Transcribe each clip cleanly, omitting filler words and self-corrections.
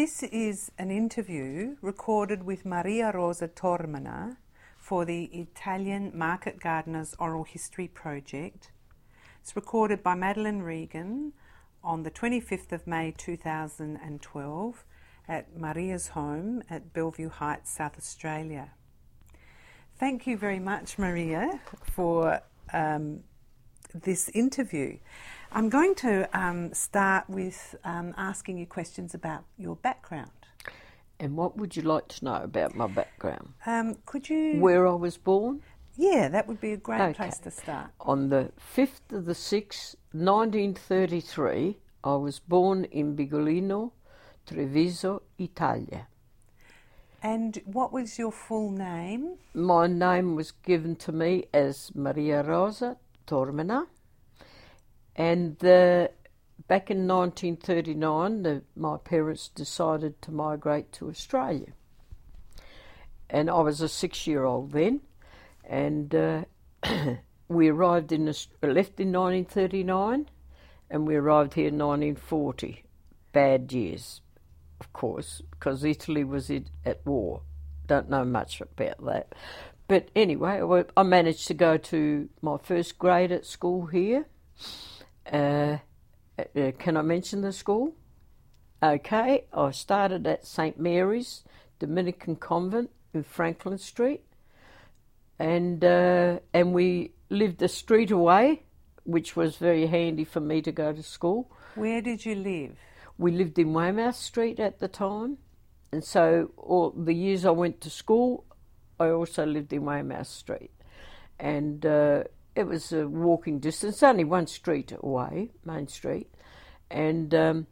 This is an interview recorded with Maria Rosa Tormena for the Italian Market Gardeners Oral History Project. It's recorded by Madeline Regan on the 25th of May 2012 at Maria's home at Bellevue Heights, South Australia. Thank you very much, Maria, for this interview. I'm going to start with asking you questions about your background. And what would you like to know about my background? Could you... Where I was born? Yeah, that would be a great place to start. On the 5th of the 6th, 1933, I was born in Bigolino, Treviso, Italia. And what was your full name? My name was given to me as Maria Rosa Tormena. And back in 1939, my parents decided to migrate to Australia. And I was a 6-year-old then. And we left in 1939, and we arrived here in 1940. Bad years, of course, because Italy was at war. Don't know much about that. But anyway, I managed to go to my first grade at school here. Can I mention the school? Okay, I started at St. Mary's Dominican Convent in Franklin Street, and we lived a street away, which was very handy for me to go to school. Where did you live? We lived in Weymouth Street at the time, and so all the years I went to school, I also lived in Weymouth Street, and it was a walking distance, only one street away, Main Street, and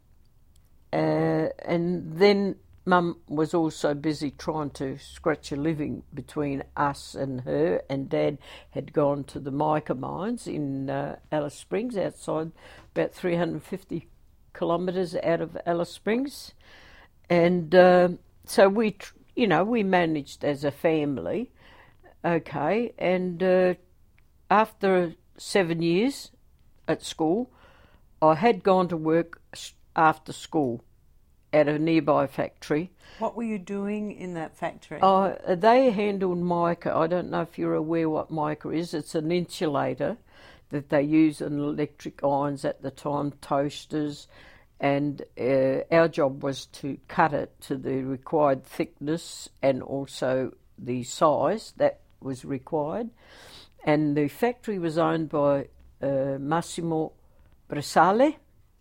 then Mum was also busy trying to scratch a living between us and her, and Dad had gone to the mica mines in Alice Springs, outside, about 350 kilometres out of Alice Springs, and so we managed as a family, okay, and after 7 years at school, I had gone to work after school at a nearby factory. What were you doing in that factory? They handled mica. I don't know if you're aware what mica is. It's an insulator that they use in electric irons at the time, toasters, and our job was to cut it to the required thickness and also the size that was required. And the factory was owned by Massimo Bresale.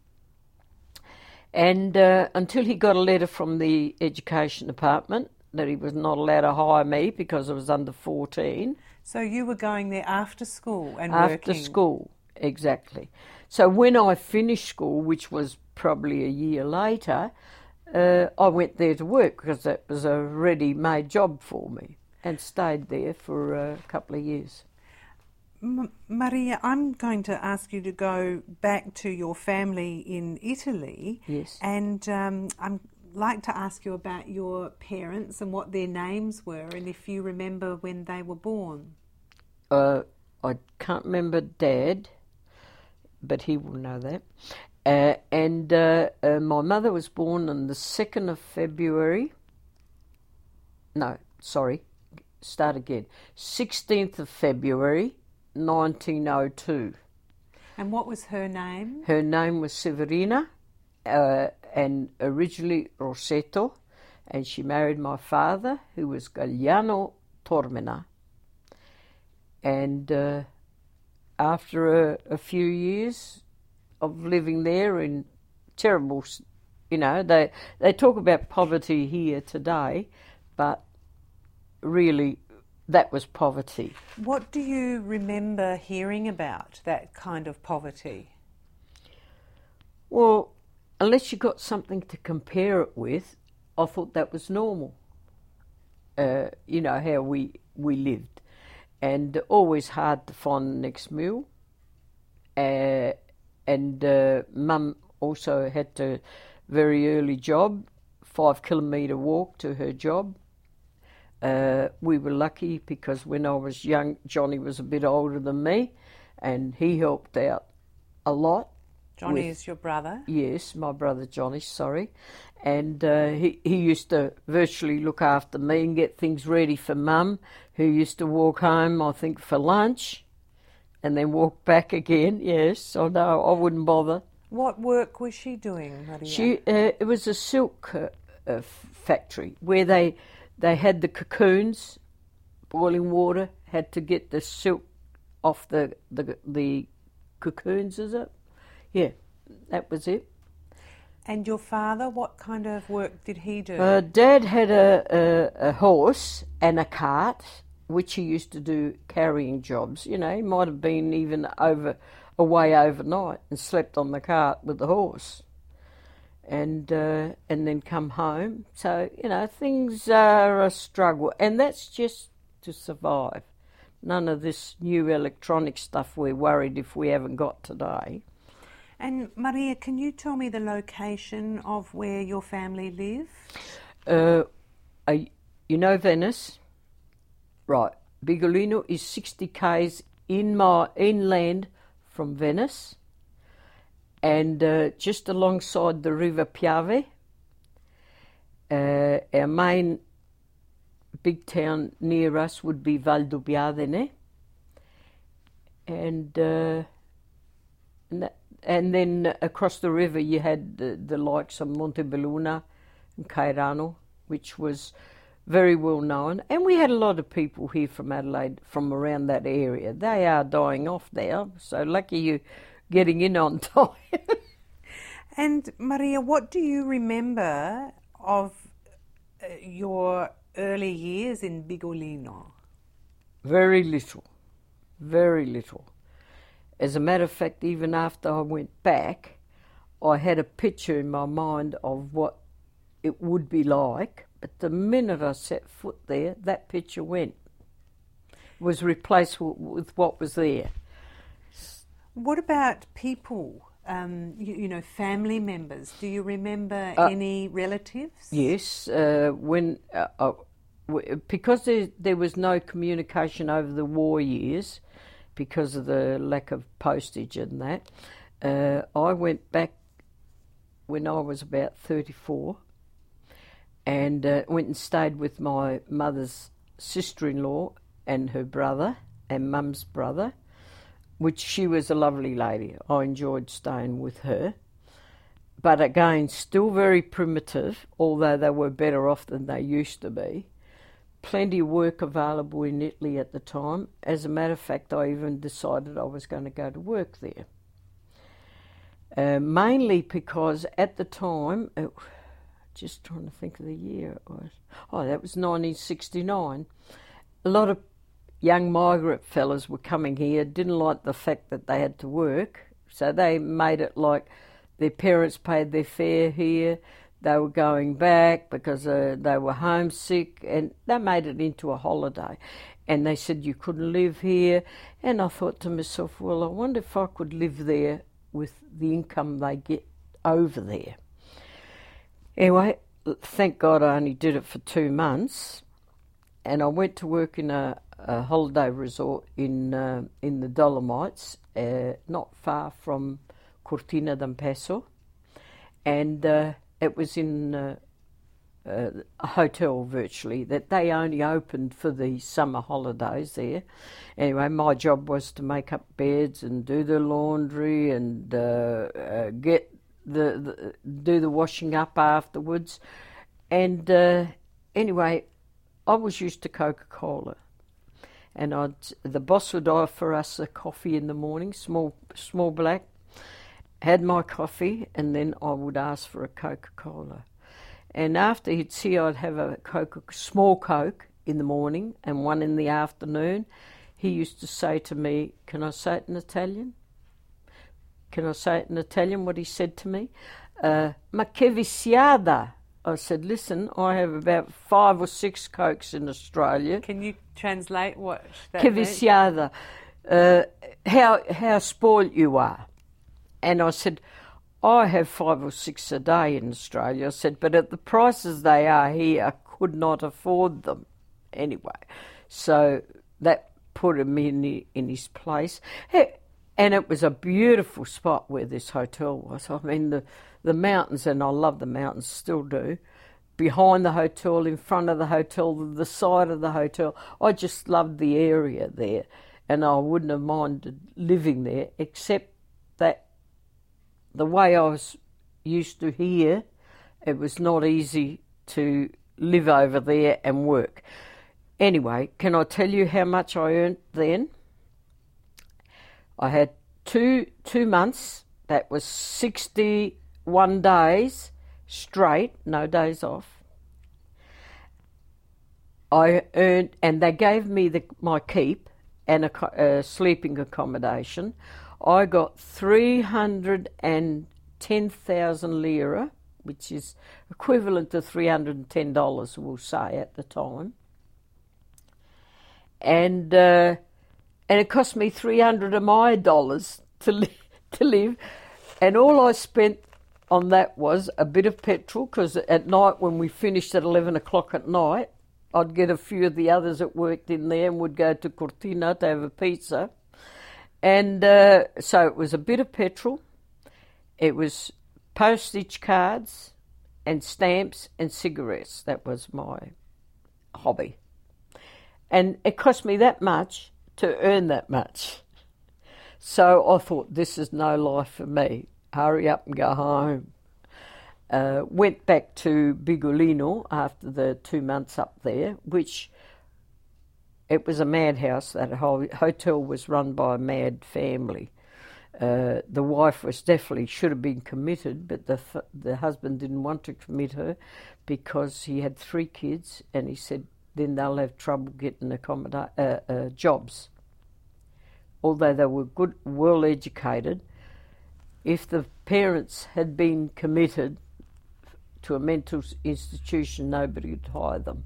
And until he got a letter from the education department that he was not allowed to hire me because I was under 14. So you were going there after school and working? After school, exactly. So when I finished school, which was probably a year later, I went there to work because that was a ready-made job for me, and stayed there for a couple of years. Maria, I'm going to ask you to go back to your family in Italy. Yes. And I'd like to ask you about your parents and what their names were, and if you remember when they were born. I can't remember Dad, but he will know that. And my mother was born on the 2nd of February. No, sorry, start again. 16th of February, 1902. And what was her name? Her name was Severina, and originally Rosetto, and she married my father, who was Galliano Tormena. And after a few years of living there in terrible, they talk about poverty here today, but really that was poverty. What do you remember hearing about that kind of poverty? Well, unless you got something to compare it with, I thought that was normal. How we lived. And always hard to find the next meal. And Mum also had a very early job, 5-kilometre walk to her job. We were lucky because when I was young, Johnny was a bit older than me, and he helped out a lot. Johnny is your brother? Yes, my brother Johnny, sorry. And he used to virtually look after me and get things ready for Mum, who used to walk home, I think, for lunch and then walk back again. Yes, I know, I wouldn't bother. What work was she doing, Maria? It was a silk factory where they had the cocoons, boiling water, had to get the silk off the cocoons, is it? Yeah, that was it. And your father, what kind of work did he do? Dad had a horse and a cart, which he used to do carrying jobs. You know, he might have been even away overnight and slept on the cart with the horse, and then come home. So, you know, things are a struggle, and that's just to survive. None of this new electronic stuff we're worried if we haven't got today. And Maria, can you tell me the location of where your family live? You know Venice? Right. Bigolino is 60 k's inland from Venice, and just alongside the River Piave. Our main big town near us would be Valdobbiadene, and then across the river you had the likes of Montebelluna and Cairano, which was very well known. And we had a lot of people here from Adelaide, from around that area. They are dying off now, so lucky you getting in on time. And Maria, what do you remember of your early years in Bigolino? Very little, very little. As a matter of fact, even after I went back, I had a picture in my mind of what it would be like, but the minute I set foot there, that picture went. It was replaced with what was there. What about people, you know, family members? Do you remember any relatives? Yes, because there was no communication over the war years, because of the lack of postage and that, I went back when I was about 34 and went and stayed with my mother's sister-in-law and her brother and Mum's brother, which she was a lovely lady. I enjoyed staying with her. But again, still very primitive, although they were better off than they used to be. Plenty of work available in Italy at the time. As a matter of fact, I even decided I was going to go to work there. Mainly because at the time, just trying to think of the year it was. Oh, that was 1969. A lot of young migrant fellas were coming here, didn't like the fact that they had to work, so they made it like their parents paid their fare here. They were going back because they were homesick, and they made it into a holiday. And they said you couldn't live here. And I thought to myself, well, I wonder if I could live there with the income they get over there. Anyway, thank God I only did it for 2 months. And I went to work in a holiday resort in the Dolomites, not far from Cortina d'Ampezzo. And it was in a hotel virtually that they only opened for the summer holidays there. Anyway, my job was to make up beds and do the laundry and do the washing up afterwards. And anyway, I was used to Coca-Cola, and the boss would offer us a coffee in the morning, small black. Had my coffee, and then I would ask for a Coca-Cola. And after he'd see I'd have a small Coke in the morning and one in the afternoon, he used to say to me, can I say it in Italian? Can I say it in Italian, what he said to me? Ma che viciada. I said, listen, I have about 5 or 6 Cokes in Australia. Can you translate what that Che means? viciada. How spoiled you are. And I said, I have 5 or 6 a day in Australia. I said, but at the prices they are here, I could not afford them anyway. So that put him in his place. Hey, And it was a beautiful spot where this hotel was. I mean, the mountains, and I love the mountains, still do. Behind the hotel, in front of the hotel, the side of the hotel. I just loved the area there. And I wouldn't have minded living there, except that the way I was used to here, it was not easy to live over there and work. Anyway, can I tell you how much I earned then? I had two months, that was 61 days straight, no days off. I earned, and they gave me my keep and a sleeping accommodation. I got 310,000 lira, which is equivalent to $310, we'll say, at the time. And it cost me 300 of my dollars to live. And all I spent on that was a bit of petrol, because at night when we finished at 11 o'clock at night, I'd get a few of the others that worked in there and would go to Cortina to have a pizza. And so it was a bit of petrol. It was postage cards and stamps and cigarettes. That was my hobby. And it cost me that much to earn that much. So I thought, this is no life for me. Hurry up and go home. Went back to Bigolino after the 2 months up there, which it was a madhouse. That whole hotel was run by a mad family. The wife was definitely should have been committed, but the husband didn't want to commit her because he had 3 kids, and he said then they'll have trouble getting jobs. Although they were good, well educated, if the parents had been committed to a mental institution, nobody would hire them.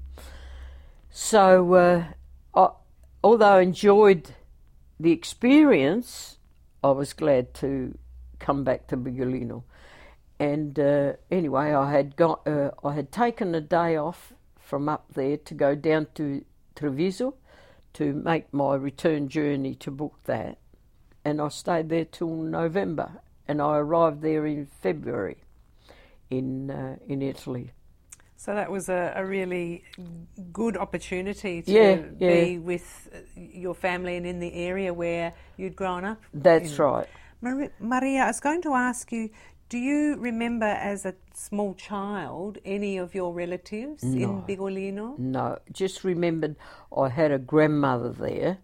So, although I enjoyed the experience, I was glad to come back to Bigolino. And anyway, I had taken a day off from up there to go down to Treviso to make my return journey to book that. And I stayed there till November, and I arrived there in February in Italy. So that was a really good opportunity to be with your family and in the area where you'd grown up. That's right. Maria, I was going to ask you, do you remember as a small child any of your relatives in Bigolino? No, just remembered I had a grandmother there,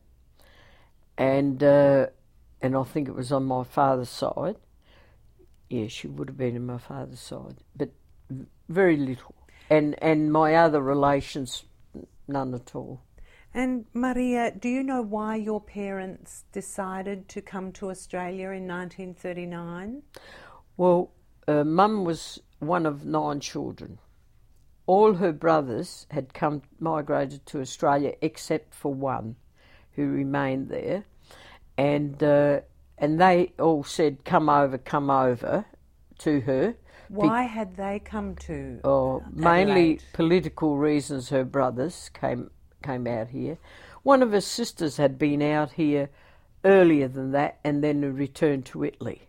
and I think it was on my father's side. Yeah, she would have been on my father's side, but very little. And my other relations, none at all. And Maria, do you know why your parents decided to come to Australia in 1939? Well, Mum was one of 9 children. All her brothers had migrated to Australia except for one, who remained there, and they all said, "Come over," to her. Why had they come to? Mainly political reasons. Her brothers came out here. One of her sisters had been out here earlier than that, and then returned to Italy.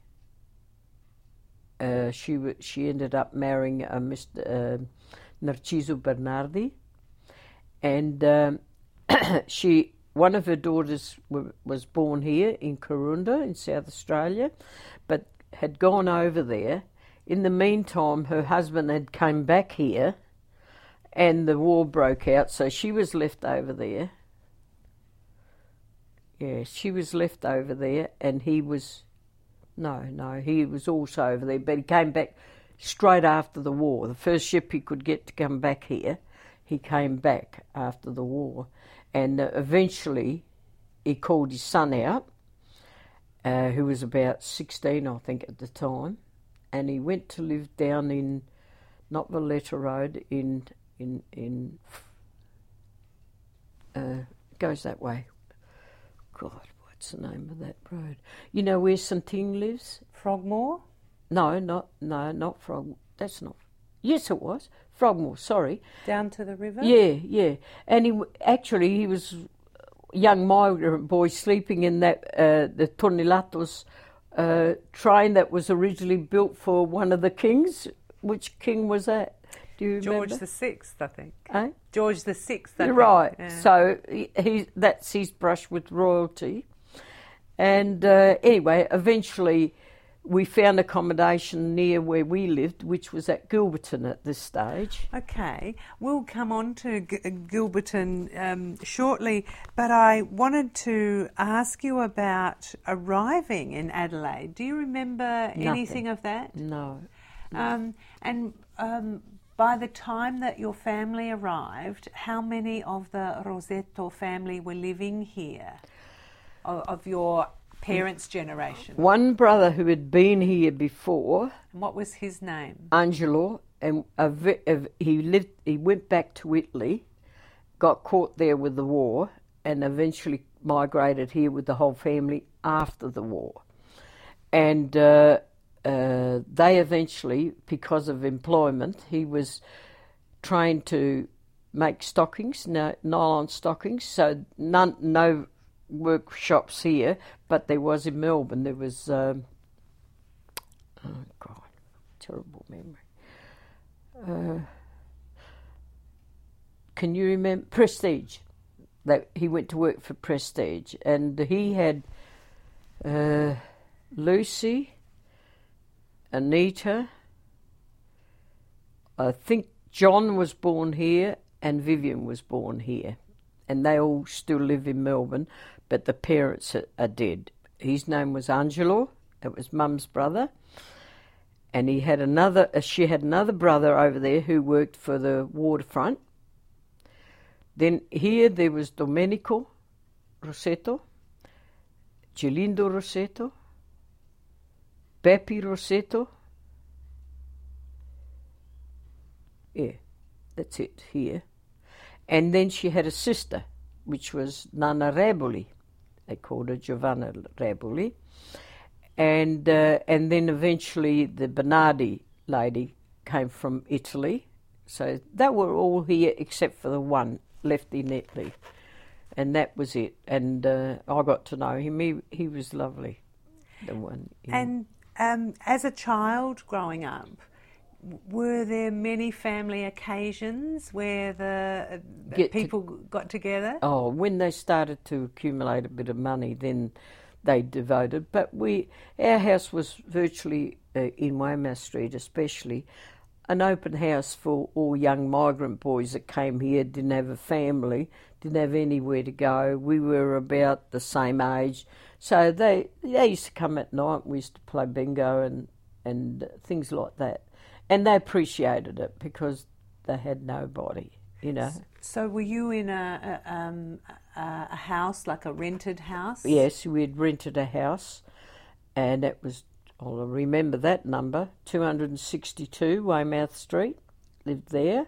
She ended up marrying Mr. Narciso Bernardi, and one of her daughters was born here in Karoonda in South Australia, but had gone over there. In the meantime, her husband had come back here, and the war broke out, so she was left over there. Yeah, she was left over there, and he was... No, he was also over there, but he came back straight after the war. The first ship he could get to come back here, he came back after the war. And eventually he called his son out, who was about 16, I think, at the time, and he went to live down in, not Valletta Road, goes that way. God, what's the name of that road? You know where Santing lives? Frogmore? No, not Frogmore. That's not. Yes, it was Frogmore. Sorry. Down to the river. Yeah. And he was young migrant boys sleeping in that the Tornilatos train that was originally built for one of the kings. Which king was that? Do you remember? George the Sixth, I think. Eh? George the Sixth. You're right. Yeah. So that's his brush with royalty. And anyway, eventually we found accommodation near where we lived, which was at Gilberton at this stage. Okay, we'll come on to Gilberton shortly, but I wanted to ask you about arriving in Adelaide. Do you remember anything of that? No. By the time that your family arrived, how many of the Rosetto family were living here, of your parents' generation? One brother who had been here before. And what was his name? Angelo, and he went back to Italy, got caught there with the war, and eventually migrated here with the whole family after the war. And they eventually, because of employment, he was trained to make stockings, nylon stockings, so no workshops here, but there was in Melbourne. There was, oh God, terrible memory. Can you remember Prestige? That he went to work for Prestige, and he had Lucy, Anita, I think John was born here, and Vivian was born here, and they all still live in Melbourne, but the parents are dead. His name was Angelo. It was Mum's brother, and she had another brother over there who worked for the waterfront. Then here there was Domenico Rosetto, Gelindo Rosetto, Beppi Rosetto. Yeah, that's it here. And then she had a sister, which was Nana Raboli. They called her Giovanna Raboli. And then eventually the Bernardi lady came from Italy. So they were all here except for the one left in Italy. And that was it. And I got to know him. He was lovely. The one. And as a child growing up, were there many family occasions where the people got together? Oh, when they started to accumulate a bit of money, then they devoted. But our house was virtually, in Weymouth Street especially, an open house for all young migrant boys that came here, didn't have a family, didn't have anywhere to go. We were about the same age. So they used to come at night. We used to play bingo and things like that. And they appreciated it because they had nobody, you know. So were you in a house, like a rented house? Yes, we had rented a house, and it was, I'll remember that number, 262 Weymouth Street, lived there.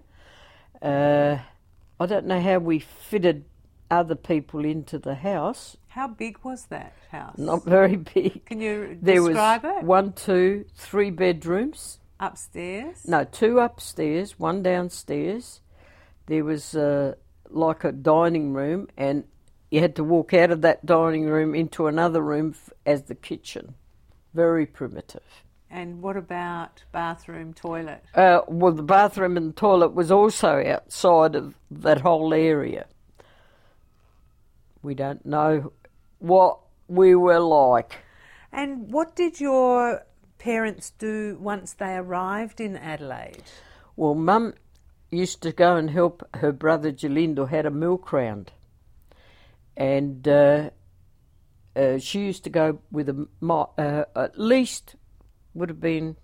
I don't know how we fitted other people into the house. How big was that house? Not very big. Can you describe it? There was 1, 2, 3 bedrooms. Upstairs? No, 2 upstairs, 1 downstairs. There was like a dining room, and you had to walk out of that dining room into another room as the kitchen. Very primitive. And what about bathroom, toilet? Well, the bathroom and the toilet was also outside of that whole area. We don't know what we were like. And what did your parents do once they arrived in Adelaide? Well, Mum used to go and help her brother Gelindo had a milk round, and she used to go with at least would have been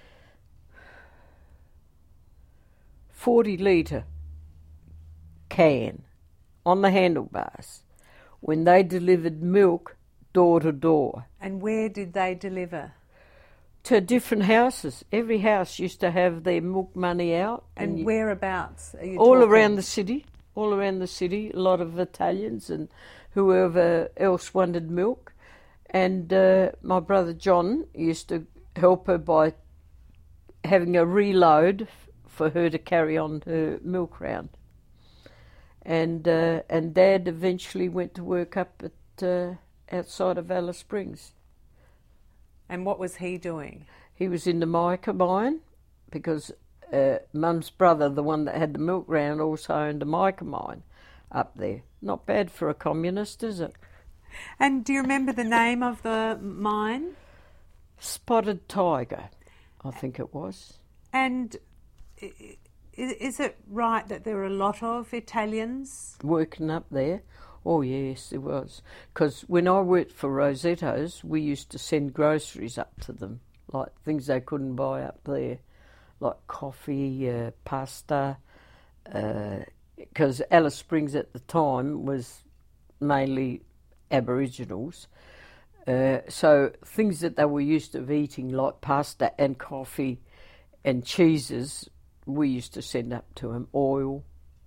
40-litre can on the handlebars when they delivered milk door to door. And where did they deliver? To different houses. Every house used to have their milk money out. And whereabouts are you all talking? Around the city. All around the city. A lot of Italians and whoever else wanted milk. And my brother John used to help her by having a reload for her to carry on her milk round. And Dad eventually went to work up at outside of Alice Springs. And what was he doing? He was in the mica mine because Mum's brother, the one that had the milk round, also owned a mica mine up there. Not bad for a communist, is it? And do you remember the name of the mine? Spotted Tiger, I think it was. And is it right that there were a lot of Italians working up there? Oh yes, there was. Because when I worked for Rosetto's, we used to send groceries up to them, like things they couldn't buy up there, like coffee, pasta. Because Alice Springs at the time was mainly Aboriginals. So things that they were used to eating, like pasta and coffee and cheeses, we used to send up to them, oil.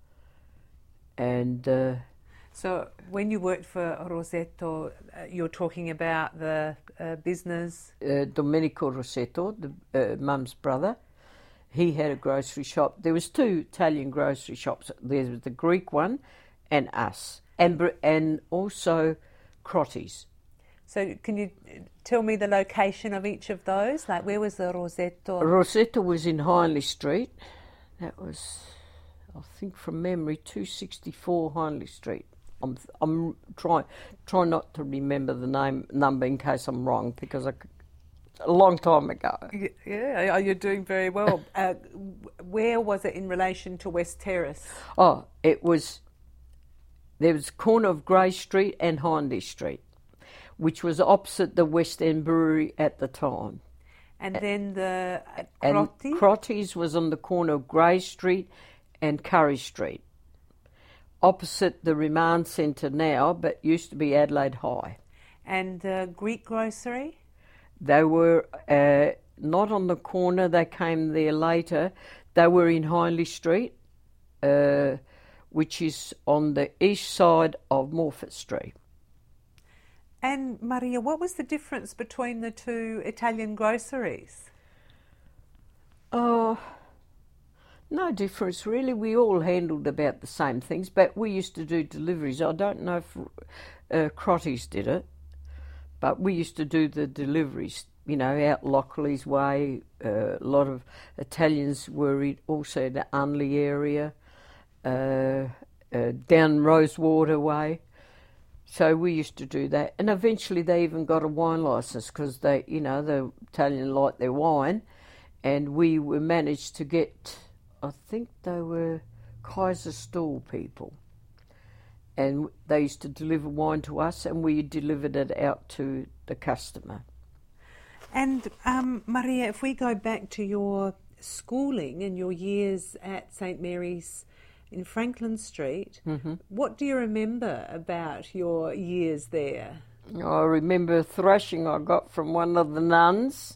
And so when you worked for Rosetto, you're talking about the business? Domenico Rosetto, Mum's brother, he had a grocery shop. There was two Italian grocery shops. There was the Greek one and us, and also Crotty's. So can you tell me the location of each of those? Like, where was the Rosetto? Rosetto was in Hindley Street. That was, I think from memory, 264 Hindley Street. I'm trying not to remember the number in case I'm wrong, because a long time ago. Yeah, you're doing very well. Where was it in relation to West Terrace? Oh, there was a corner of Grey Street and Hindley Street, which was opposite the West End Brewery at the time. And then the Crotty? Crotty's was on the corner of Grey Street and Curry Street, opposite the Remand Centre now, but used to be Adelaide High. And the Greek grocery? They were not on the corner, they came there later. They were in Hindley Street, which is on the east side of Morfett Street. And Maria, what was the difference between the two Italian groceries? Oh, no difference really. We all handled about the same things, but we used to do deliveries. I don't know if Crotty's did it, but we used to do the deliveries, you know, out Lockley's way. A lot of Italians were also in the Unley area, down Rosewater way. So we used to do that, and eventually they even got a wine licence because they, you know, the Italian liked their wine, and we were managed to get, I think they were Kaiserstuhl people, and they used to deliver wine to us, and we delivered it out to the customer. And Maria, if we go back to your schooling and your years at St Mary's in Franklin Street, what do you remember about your years there? I remember a thrashing I got from one of the nuns.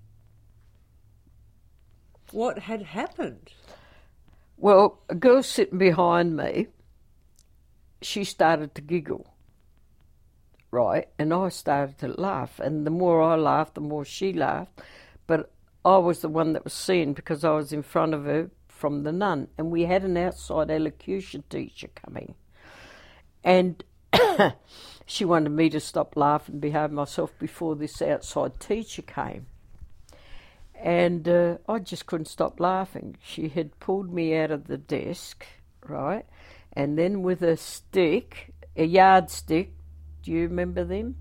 What had happened? Well, a girl sitting behind me, she started to giggle, right? And I started to laugh, and the more I laughed, the more she laughed. But I was the one that was seeing because I was in front of her from the nun, and we had an outside elocution teacher coming, and she wanted me to stop laughing and behave myself before this outside teacher came, and I just couldn't stop laughing. She had pulled me out of the desk, right, and then with a stick, a yardstick, do you remember them?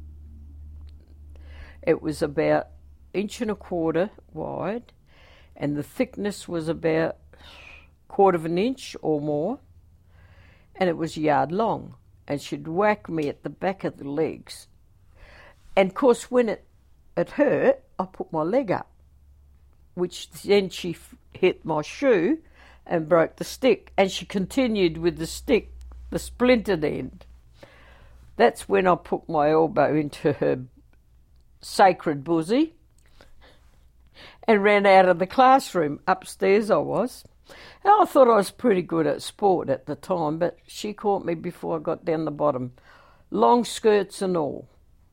It was about 1.25 inches wide, and the thickness was about 1/4 inch or more, and it was a yard long, and she'd whack me at the back of the legs. And of course when it hurt, I put my leg up, which then she hit my shoe and broke the stick, and she continued with the stick, the splintered end. That's when I put my elbow into her sacred bosom and ran out of the classroom. Upstairs I was. And I thought I was pretty good at sport at the time, but she caught me before I got down the bottom. Long skirts and all.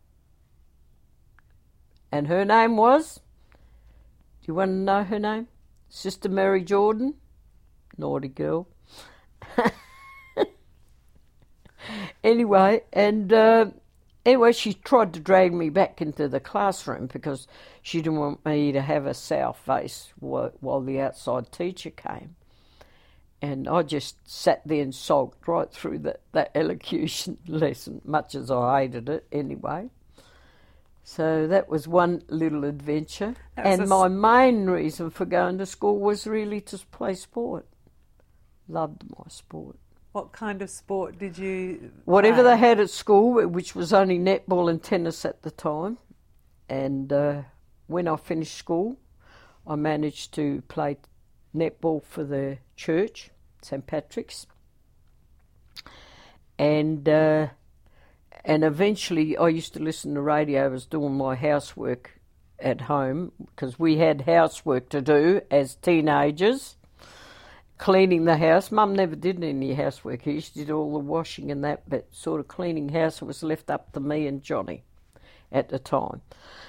And her name was? Do you want to know her name? Sister Mary Jordan? Naughty girl. Anyway, anyway, she tried to drag me back into the classroom because she didn't want me to have a sour face while the outside teacher came. And I just sat there and sulked right through that elocution lesson, much as I hated it anyway. So that was one little adventure. And my main reason for going to school was really to play sport. Loved my sport. What kind of sport did you Whatever play? they had at school, which was only netball and tennis at the time. And when I finished school, I managed to play netball for the church, St. Patrick's. And eventually I used to listen to radio. I was doing my housework at home because we had housework to do as teenagers. Cleaning the house. Mum never did any housework. She did all the washing and that, but sort of cleaning house was left up to me and Johnny at the time.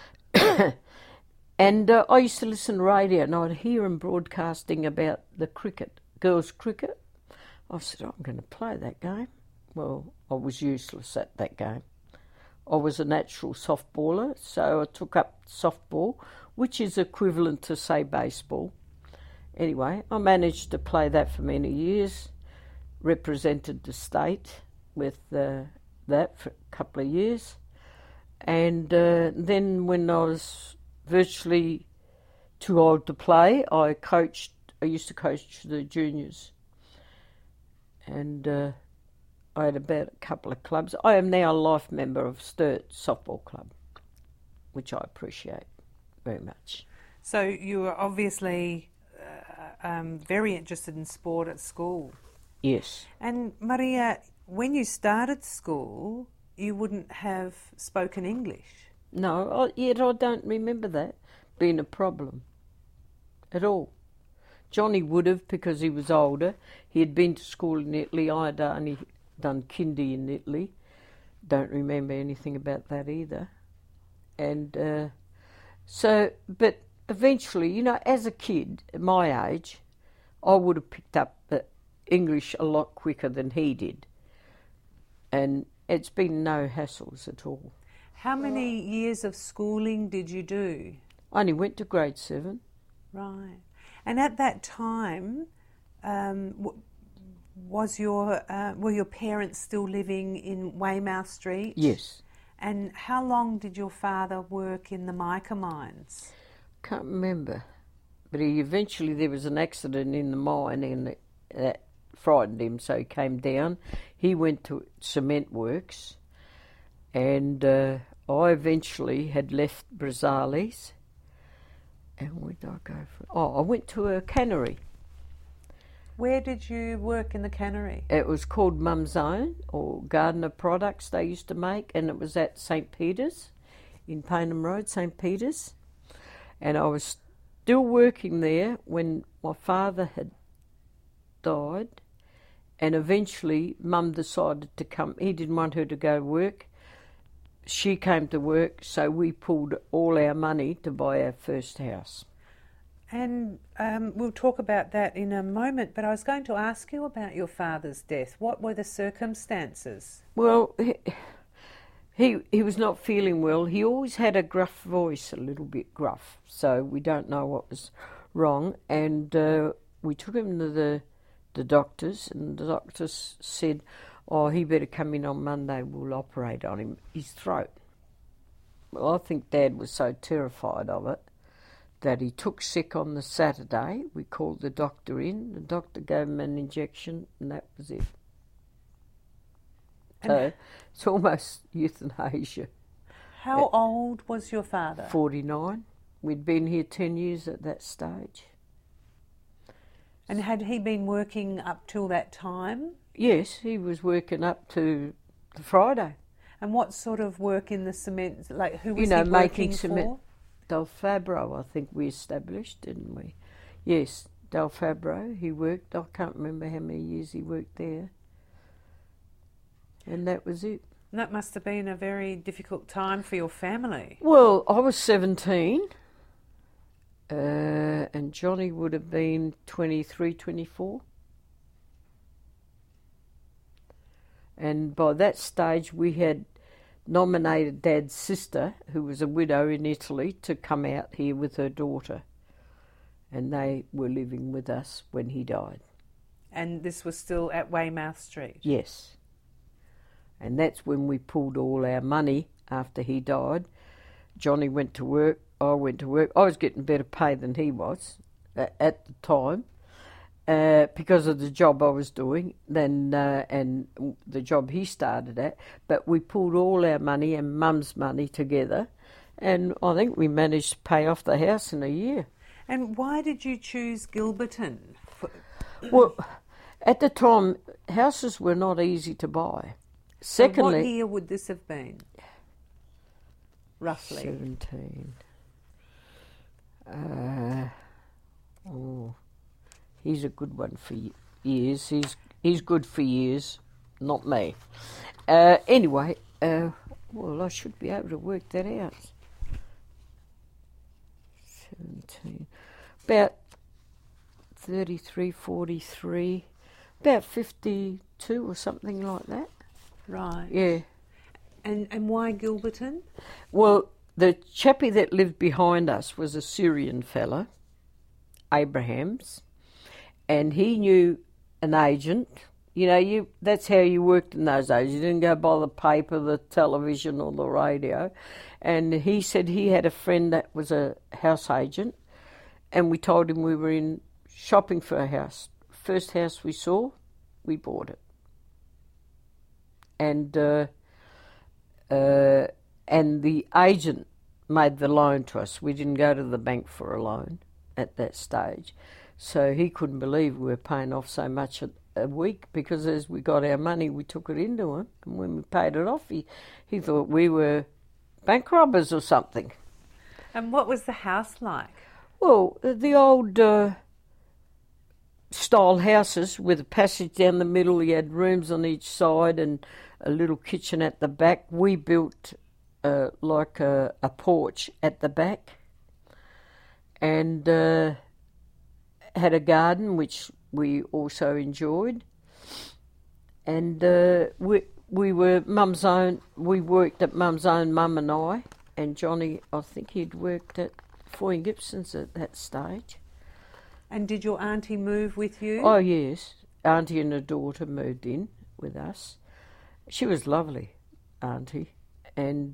And I used to listen to radio and I'd hear them broadcasting about the cricket, girls' cricket. I said, I'm going to play that game. Well, I was useless at that game. I was a natural softballer, so I took up softball, which is equivalent to, say, baseball. Anyway, I managed to play that for many years, represented the state with that for a couple of years. And then when I was virtually too old to play, I used to coach the juniors. And I had about a couple of clubs. I am now a life member of Sturt Softball Club, which I appreciate very much. So you were obviously very interested in sport at school. Yes. And Maria, when you started school, you wouldn't have spoken English. No, yet I don't remember that being a problem at all. Johnny would have because he was older. He had been to school in Italy. I had only done kindy in Italy. Don't remember anything about that either. And but eventually, as a kid, at my age, I would have picked up the English a lot quicker than he did. And it's been no hassles at all. How many years of schooling did you do? I only went to grade 7. Right. And at that time, were your parents still living in Weymouth Street? Yes. And how long did your father work in the mica mines? Can't remember. But there was an accident in the mine and that frightened him, so he came down. He went to cement works and I eventually had left Brazales. And where did I go from? I went to a cannery. Where did you work in the cannery? It was called Mum's Own, or Gardner Products they used to make, and it was at St. Peter's, in Paynham Road, St. Peter's. And I was still working there when my father had died, and eventually Mum decided to come. He didn't want her to go work. She came to work, so we pulled all our money to buy our first house. And we'll talk about that in a moment, but I was going to ask you about your father's death. What were the circumstances? Well, he was not feeling well. He always had a gruff voice, a little bit gruff, so we don't know what was wrong. And we took him to the doctors, and the doctors said, he better come in on Monday, we'll operate on him, his throat. Well, I think Dad was so terrified of it that he took sick on the Saturday. We called the doctor in. The doctor gave him an injection, and that was it. So it's almost euthanasia. How old was your father? 49. We'd been here 10 years at that stage. And had he been working up till that time? Yes, he was working up to the Friday. And what sort of work in the cement? Like, who was he making working cement. for? Del Fabro, I think we established, didn't we? Yes, Del Fabro, he worked. I can't remember how many years he worked there. And that was it. And that must have been a very difficult time for your family. Well, I was 17, and Johnny would have been 23, 24. And by that stage, we had nominated Dad's sister, who was a widow in Italy, to come out here with her daughter. And they were living with us when he died. And this was still at Weymouth Street? Yes. And that's when we pulled all our money after he died. Johnny went to work, I went to work. I was getting better pay than he was at the time because of the job I was doing and the job he started at. But we pulled all our money and Mum's money together, and I think we managed to pay off the house in a year. And why did you choose Gilberton? Well, at the time, houses were not easy to buy. Secondly, so what year would this have been? Roughly. 17. He's a good one for years. He's good for years, not me. Anyway, well, I should be able to work that out. 17. About 33, 43, about 52 or something like that. Right. Yeah. And why Gilberton? Well, the chappie that lived behind us was a Syrian fella, Abrahams, and he knew an agent. You know, that's how you worked in those days. You didn't go by the paper, the television or the radio. And he said he had a friend that was a house agent, and we told him we were in shopping for a house. First house we saw, we bought it. And the agent made the loan to us. We didn't go to the bank for a loan at that stage. So he couldn't believe we were paying off so much a week, because as we got our money, we took it into him. And when we paid it off, he thought we were bank robbers or something. And what was the house like? Well, the old style houses with a passage down the middle. You had rooms on each side and a little kitchen at the back. We built like a porch at the back, and had a garden which we also enjoyed. And we were Mum's own. We worked at Mum's own, Mum and I, and Johnny. I think he'd worked at Foy and Gibson's at that stage. And did your auntie move with you? Oh yes, auntie and her daughter moved in with us. She was lovely, auntie, and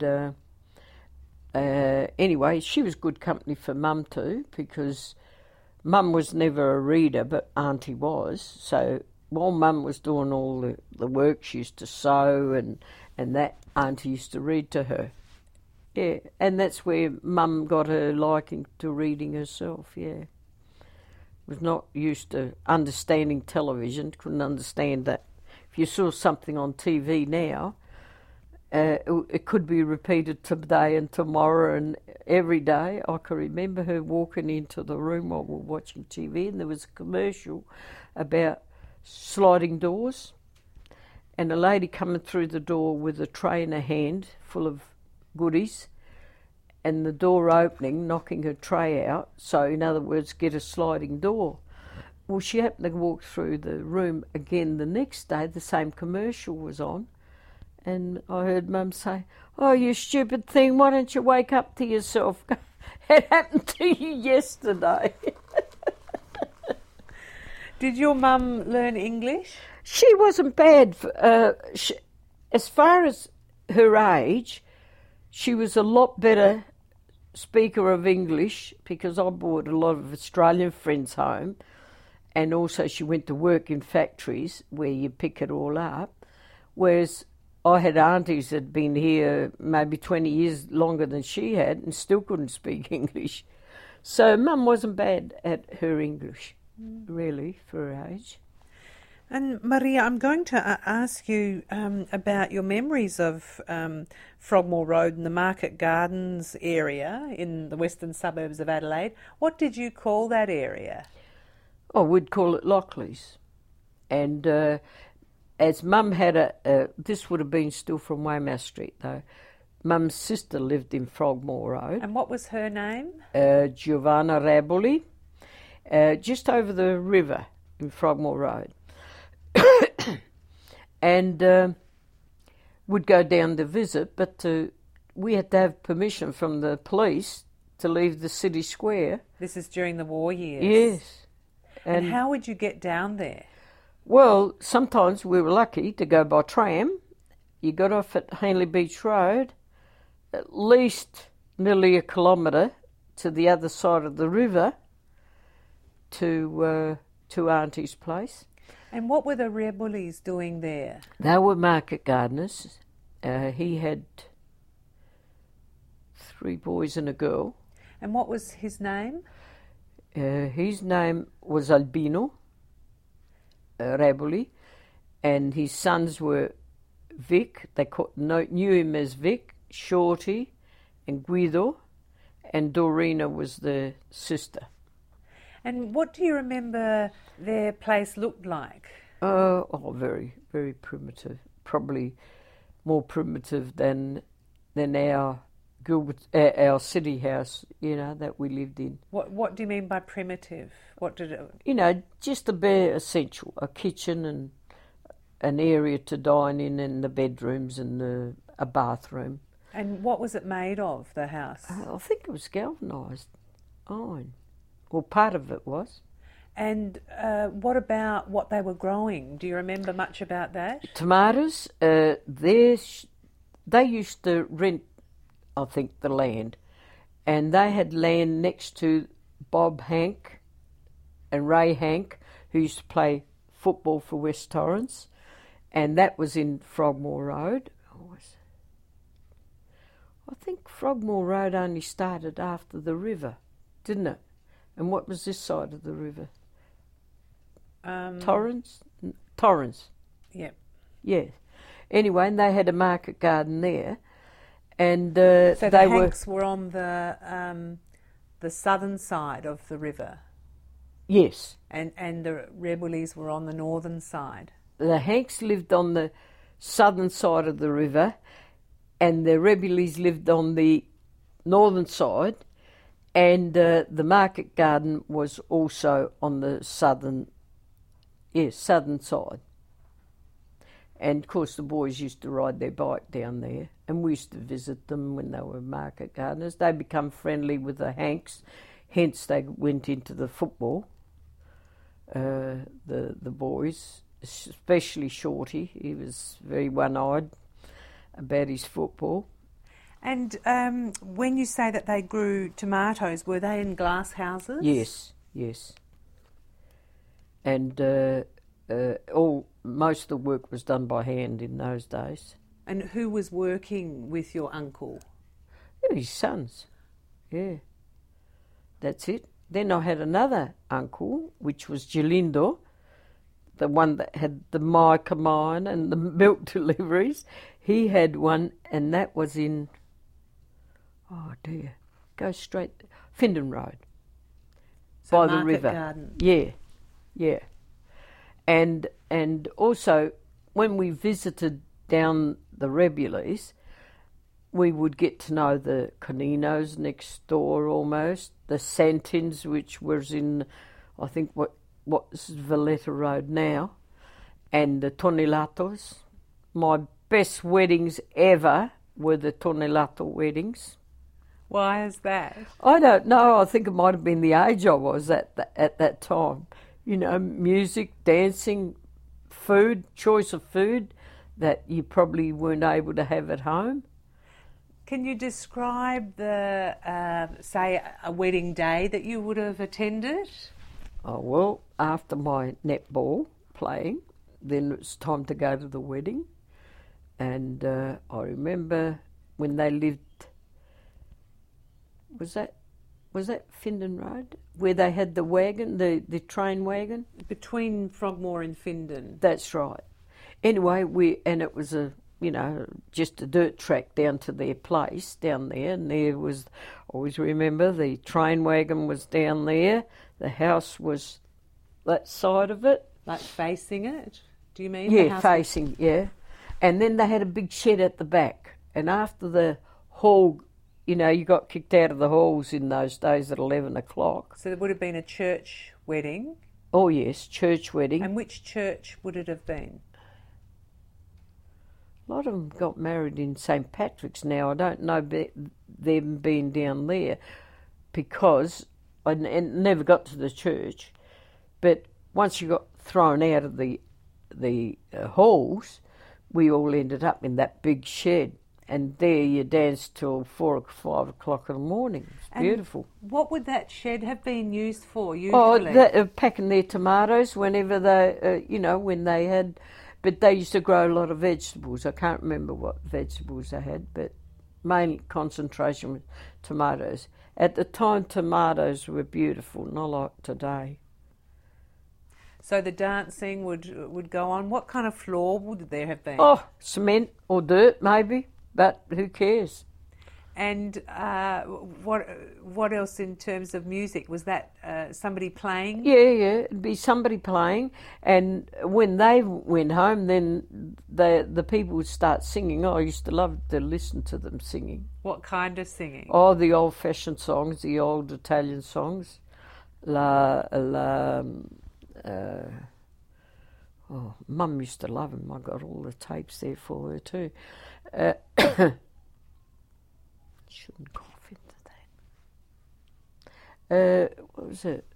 anyway, she was good company for Mum too, because Mum was never a reader, but auntie was. So while Mum was doing all the work, she used to sew and that, auntie used to read to her. Yeah, and that's where Mum got her liking to reading herself, yeah. Was not used to understanding television, couldn't understand that. If you saw something on TV now, it could be repeated today and tomorrow and every day. I can remember her walking into the room while we were watching TV, and there was a commercial about sliding doors, and a lady coming through the door with a tray in her hand full of goodies, and the door opening, knocking her tray out. So, in other words, get a sliding door. Well, she happened to walk through the room again the next day. The same commercial was on. And I heard Mum say, "Oh, you stupid thing, why don't you wake up to yourself? It happened to you yesterday." Did your mum learn English? She wasn't bad. As far as her age, she was a lot better speaker of English, because I brought a lot of Australian friends home, and also she went to work in factories where you pick it all up, whereas I had aunties that had been here maybe 20 years longer than she had and still couldn't speak English. So Mum wasn't bad at her English, really, for her age. And Maria, I'm going to ask you about your memories of Frogmore Road and the Market Gardens area in the western suburbs of Adelaide. What did you call that area? Oh, we'd call it Lockleys. And as Mum had this would have been still from Weymouth Street though, Mum's sister lived in Frogmore Road. And what was her name? Giovanna Raboli, just over the river in Frogmore Road. And would go down to visit, but we had to have permission from the police to leave the city square. This is during the war years? Yes. And how would you get down there? Well, sometimes we were lucky to go by tram. You got off at Hanley Beach Road, at least nearly a kilometre to the other side of the river to Auntie's place. And what were the Rebulis doing there? They were market gardeners. He had 3 boys and a girl. And what was his name? His name was Albino Rebuli, and his sons were Vic. They knew him as Vic, Shorty, and Guido, and Dorina was the sister. And what do you remember their place looked like? Very, very primitive. Probably more primitive than our our city house, that we lived in. What do you mean by primitive? What did it? Just a bare essential, a kitchen and an area to dine in, and the bedrooms and a bathroom. And what was it made of, the house? I think it was galvanised iron. Well, part of it was. And what about what they were growing? Do you remember much about that? Tomatoes. They used to rent, I think, the land. And they had land next to Bob Hank and Ray Hank, who used to play football for West Torrens. And that was in Frogmore Road. I think Frogmore Road only started after the river, didn't it? And what was this side of the river? Torrens? Torrens. Yep. Yeah. Anyway, and they had a market garden there. And so the Hanks were on the southern side of the river? Yes. And the Rebulis were on the northern side? The Hanks lived on the southern side of the river, and the Rebulis lived on the northern side, and the market garden was also on the southern side. And of course the boys used to ride their bike down there, and we used to visit them when they were market gardeners. They become friendly with the Hanks, hence they went into the football, the boys, especially Shorty. He was very one-eyed about his football. And when you say that they grew tomatoes, were they in glass houses? Yes. And most of the work was done by hand in those days. And who was working with your uncle? His sons, yeah. That's it. Then I had another uncle, which was Gelindo, the one that had the mica mine and the milk deliveries. He had one, and that was in, go straight, Findon Road, so by the river. Garden. Yeah. And also, when we visited down the Rebulis, we would get to know the Coninos next door almost, the Santins, which was in, I think, what's Valletta Road now, and the Tonilatos. My best weddings ever were the Tonilato weddings. Why is that? I don't know. I think it might have been the age I was at that time. Music, dancing, food, choice of food that you probably weren't able to have at home. Can you describe say, a wedding day that you would have attended? Oh, well, after my netball playing, then it was time to go to the wedding. And I remember when they lived, was that Findon Road, where they had the wagon, the train wagon? Between Frogmore and Findon. That's right. Anyway, it was just a dirt track down to their place down there, and there was, always remember, the train wagon was down there, the house was that side of it. Like facing it, do you mean? Yeah, facing, yeah. And then they had a big shed at the back, and after the hall, you got kicked out of the halls in those days at 11 o'clock. So there would have been a church wedding? Oh yes, church wedding. And which church would it have been? A lot of them got married in St. Patrick's now. I don't know them being down there because I never got to the church. But once you got thrown out of the halls, we all ended up in that big shed. And there you danced till 4 or 5 o'clock in the morning. It's beautiful. What would that shed have been used for usually? Packing their tomatoes whenever they, when they had... But they used to grow a lot of vegetables. I can't remember what vegetables they had, but main concentration was tomatoes. At the time, tomatoes were beautiful, not like today. So the dancing would go on. What kind of floor would there have been? Oh, cement or dirt maybe, but who cares? And what else in terms of music? Was that somebody playing? Yeah, it'd be somebody playing. And when they went home, then the people would start singing. Oh, I used to love to listen to them singing. What kind of singing? Oh, the old-fashioned songs, the old Italian songs. Mum used to love them. I got all the tapes there for her too. Shouldn't cough into that. What was it?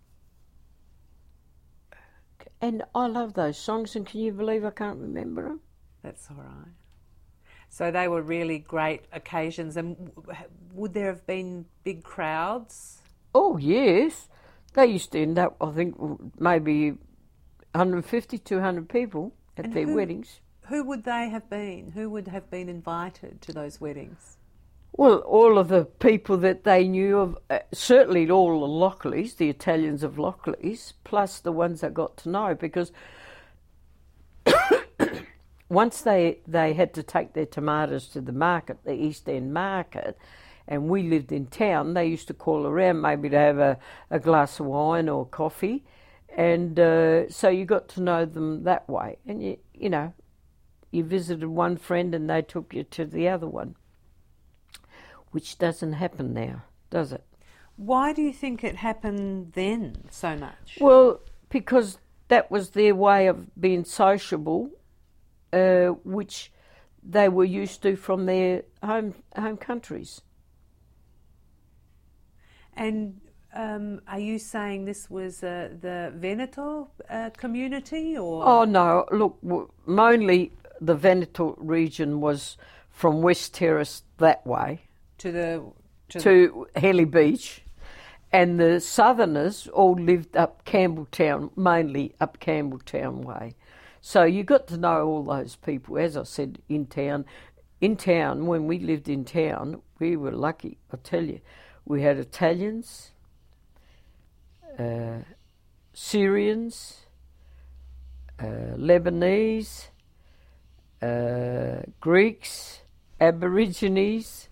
And I love those songs, and can you believe I can't remember them? That's all right. So they were really great occasions, and would there have been big crowds? Oh, yes. They used to end up, I think, maybe 150, 200 people at their weddings. Who would they have been? Who would have been invited to those weddings? Well, all of the people that they knew of, certainly all the Lockleys, the Italians of Lockleys, plus the ones I got to know, because once they had to take their tomatoes to the market, the East End market, and we lived in town, they used to call around maybe to have a glass of wine or coffee, and so you got to know them that way. And, you visited one friend and they took you to the other one, which doesn't happen now, does it? Why do you think it happened then so much? Well, because that was their way of being sociable, which they were used to from their home countries. And are you saying this was the Veneto community, or? Oh no! Look, mainly the Veneto region was from West Terrace that way to Helley Beach, and the Southerners all lived up Campbelltown, mainly up Campbelltown way. So you got to know all those people, as I said, in town. In town, when we lived in town, we were lucky, I tell you. We had Italians, Syrians, Lebanese, Greeks, Aborigines,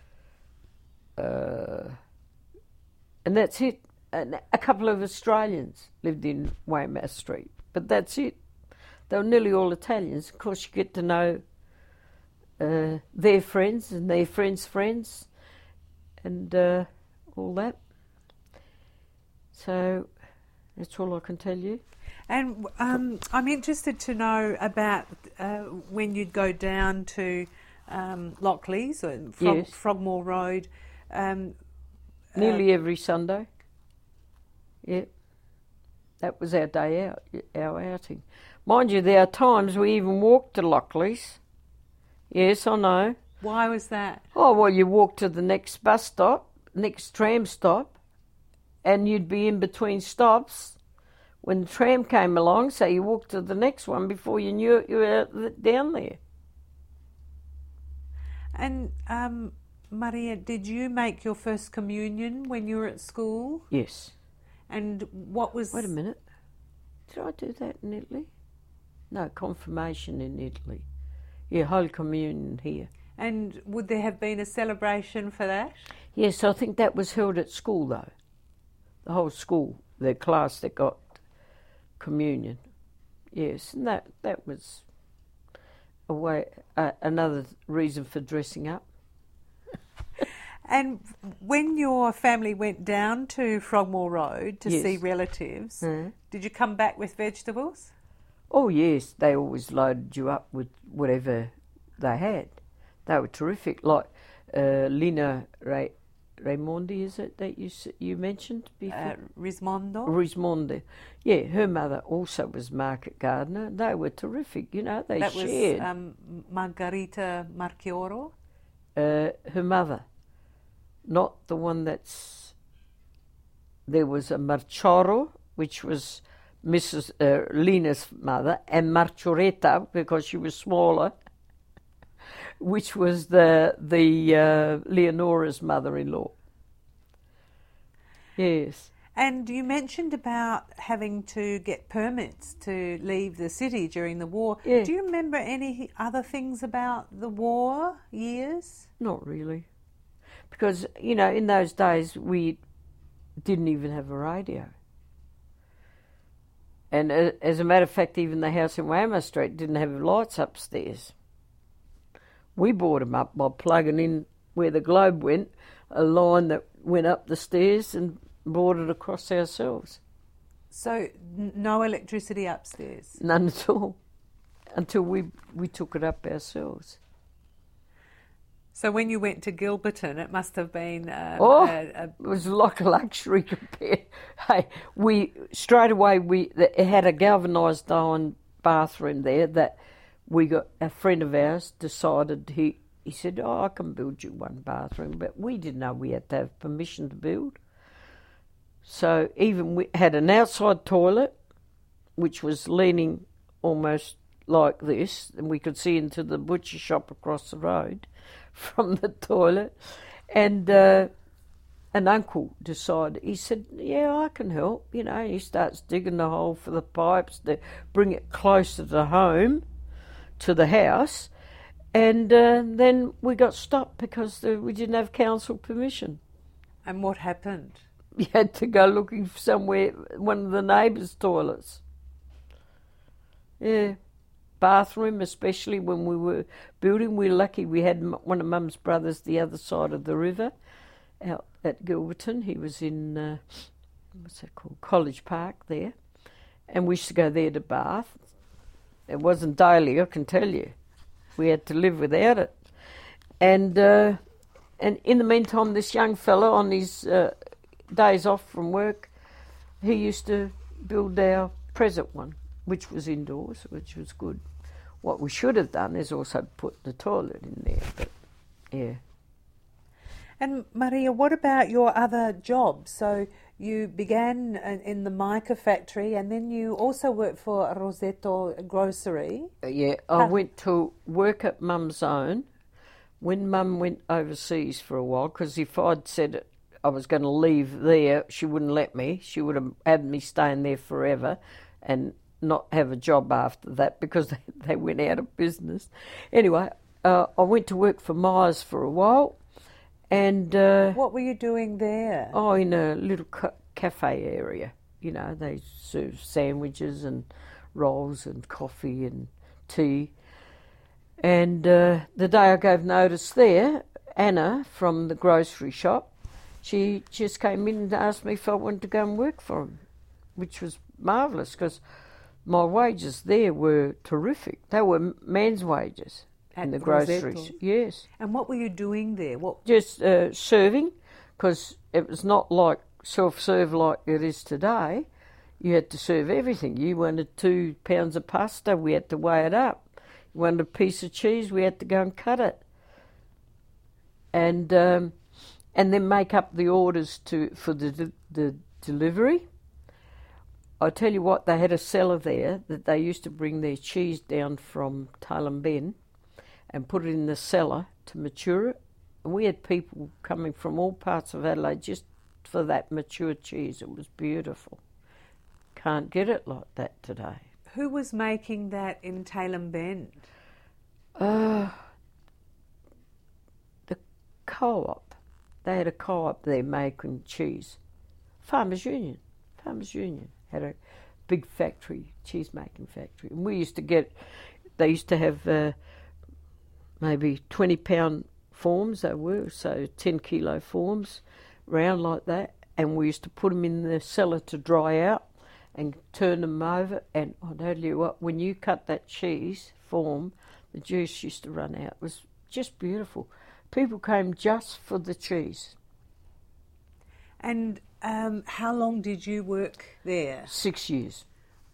and that's it. And a couple of Australians lived in Weymouth Street, but that's it. They were nearly all Italians. Of course, you get to know their friends and their friends' friends, and all that. So that's all I can tell you. And I'm interested to know about when you'd go down to Lockleys or yes. Frogmore Road. Nearly every Sunday. Yeah. That was our day out, our outing. Mind you, there are times we even walked to Lockleys. Yes, I know. Why was that? Oh, well, you walk to the next bus stop, next tram stop, and you'd be in between stops when the tram came along, so you walked to the next one before you knew it, you were down there. And, Maria, did you make your first communion when you were at school? Yes. And what was... Wait a minute. Did I do that in Italy? No, confirmation in Italy. Yeah, Holy Communion here. And would there have been a celebration for that? Yes, I think that was held at school, though. The whole school, the class that got communion. Yes, and that was a way, another reason for dressing up. And when your family went down to Frogmore Road to yes. see relatives, did you come back with vegetables? Oh, yes. They always loaded you up with whatever they had. They were terrific, like Lina Raimondi, is it that you mentioned before? Rismondo. Rismondo. Yeah, her mother also was market gardener. They were terrific, you know, they shared. That was Margarita Marchioro? Her mother, not the one that's... There was a Marcioro, which was Mrs. Lina's mother, and Marcioretta, because she was smaller, which was the Leonora's mother-in-law. Yes. And you mentioned about having to get permits to leave the city during the war. Yeah. Do you remember any other things about the war years? Not really. Because, you know, in those days we didn't even have a radio. And as a matter of fact, even the house in Weymouth Street didn't have lights upstairs. We brought them up by plugging in where the globe went, a line that went up the stairs, and brought it across ourselves. So no electricity upstairs? None at all, until we took it up ourselves. So when you went to Gilberton, it must have been... it was like a luxury compared. Hey, it had a galvanised iron bathroom there that we got. A friend of ours decided, he said, I can build you one bathroom, but we didn't know we had to have permission to build. So even we had an outside toilet, which was leaning almost like this, and we could see into the butcher shop across the road from the toilet. And an uncle decided, he said, yeah, I can help. You know, he starts digging the hole for the pipes to bring it closer to home, to the house. And then we got stopped because we didn't have council permission. And what happened? You had to go looking for somewhere, one of the neighbours' toilets. Yeah. Bathroom, especially when we were building. We were lucky we had one of Mum's brothers the other side of the river out at Gilberton. He was in, what's that called, College Park there. And we used to go there to bath. It wasn't daily, I can tell you. We had to live without it. And in the meantime, this young fella on his days off from work, he used to build our present one, which was indoors, which was good. What we should have done is also put the toilet in there, but yeah. And Maria, what about your other jobs? So you began in the mica factory, and then you also worked for Rosetto Grocery. Yeah, I went to work at Mum's Own when Mum went overseas for a while, because if I'd said I was going to leave there, she wouldn't let me. She would have had me staying there forever and not have a job after that, because they went out of business. Anyway, I went to work for Myers for a while. And what were you doing there? Oh, in a little cafe area. You know, they serve sandwiches and rolls and coffee and tea. And the day I gave notice there, Anna from the grocery shop, she just came in and asked me if I wanted to go and work for them, which was marvellous, because my wages there were terrific. They were man's wages in the groceries. Yes. And what were you doing there? Just serving, because it was not like self-serve like it is today. You had to serve everything. You wanted 2 pounds of pasta, we had to weigh it up. You wanted a piece of cheese, we had to go and cut it. And then make up the orders for the delivery. I tell you what, they had a cellar there that they used to bring their cheese down from Tailem Ben and put it in the cellar to mature it. And we had people coming from all parts of Adelaide just for that mature cheese. It was beautiful. Can't get it like that today. Who was making that in Tailem Bend? The co-op. They had a co-op there making cheese. Farmers Union had a big factory, cheese-making factory. And we used to they used to have maybe 20-pound forms, they were, so 10-kilo forms, round like that. And we used to put them in the cellar to dry out and turn them over. And I tell you what, when you cut that cheese form, the juice used to run out. It was just beautiful. People came just for the cheese. And how long did you work there? 6 years.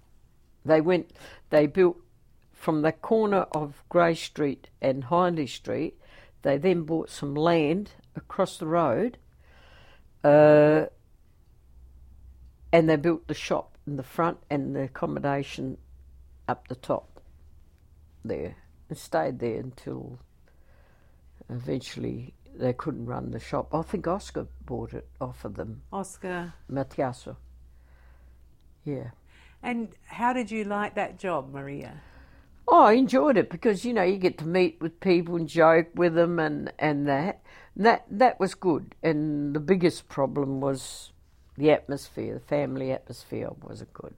They built from the corner of Grey Street and Hindley Street. They then bought some land across the road, and they built the shop in the front and the accommodation up the top there, and stayed there until eventually they couldn't run the shop. I think Oscar bought it off of them. Oscar Matiaso. Yeah. And how did you like that job, Maria? Oh, I enjoyed it because, you get to meet with people and joke with them and that was good. And the biggest problem was the atmosphere, the family atmosphere wasn't good.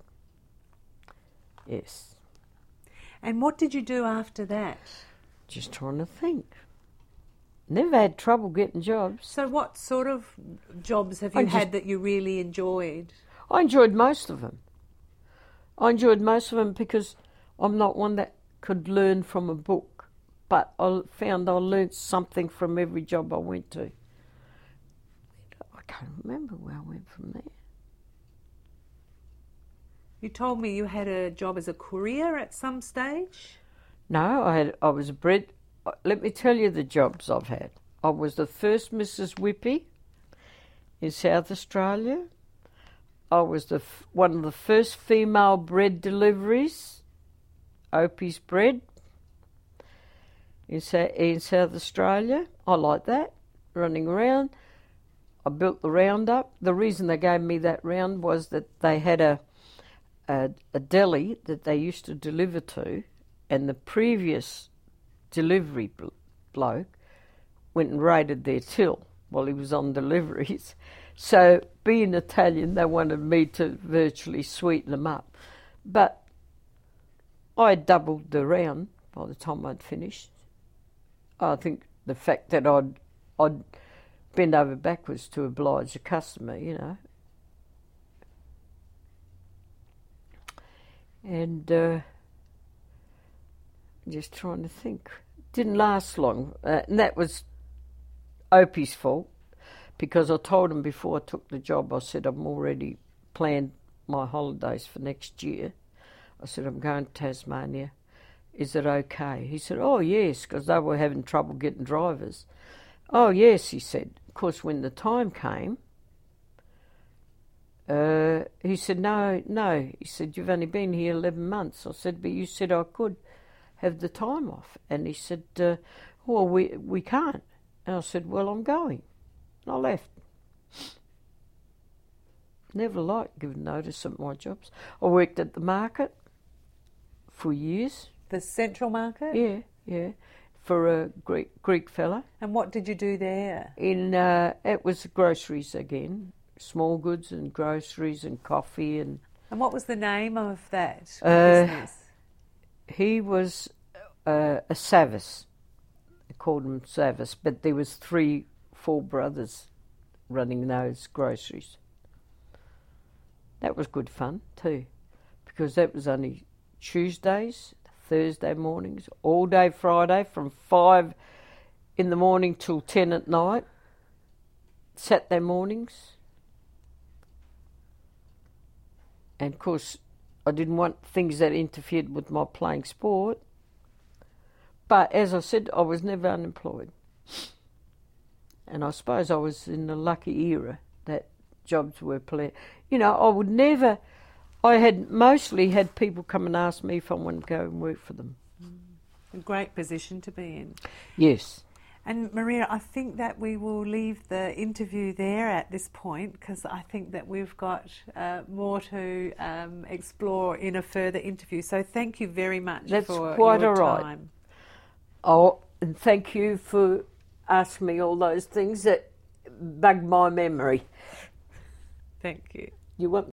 Yes. And what did you do after that? Just trying to think. Never had trouble getting jobs. So what sort of jobs have you had that you really enjoyed? I enjoyed most of them. Because I'm not one that could learn from a book, but I found I learnt something from every job I went to. I can't remember where I went from there. You told me you had a job as a courier at some stage? No, I was a bread. Let me tell you the jobs I've had. I was the first Mrs. Whippy in South Australia. I was one of the first female bread deliveries, Opie's Bread, in South Australia. I like that, running around. I built the round up. The reason they gave me that round was that they had a deli that they used to deliver to, and the previous delivery bloke went and raided their till while he was on deliveries. So, being Italian, they wanted me to virtually sweeten them up. But I doubled the round by the time I'd finished. I think the fact that I'd bend over backwards to oblige the customer, And just trying to think. Didn't last long. And that was Opie's fault, because I told him before I took the job, I said, I'm already planned my holidays for next year. I said, I'm going to Tasmania. Is it okay? He said, oh, yes, because they were having trouble getting drivers. Oh, yes, he said. Of course, when the time came, he said, no. He said, you've only been here 11 months. I said, but you said I could have the time off. And he said, well, we can't. And I said, well, I'm going. And I left. Never liked giving notice at my jobs. I worked at the market for years. The Central Market? Yeah. For a Greek fella. And what did you do there? It was groceries again. Small goods and groceries and coffee and... And what was the name of that business? He was a Savis. They called him Savis, but there was 3-4 brothers running those groceries. That was good fun too, because that was only Tuesdays, Thursday mornings, all day Friday from 5 in the morning till 10 at night, Saturday mornings. And of course, I didn't want things that interfered with my playing sport. But as I said, I was never unemployed. And I suppose I was in the lucky era that jobs were I had mostly had people come and ask me if I wanted to go and work for them. A great position to be in. Yes. And Maria, I think that we will leave the interview there at this point, because I think that we've got more to explore in a further interview. So thank you very much for your time. Oh, and thank you for asking me all those things that bugged my memory. Thank you. You want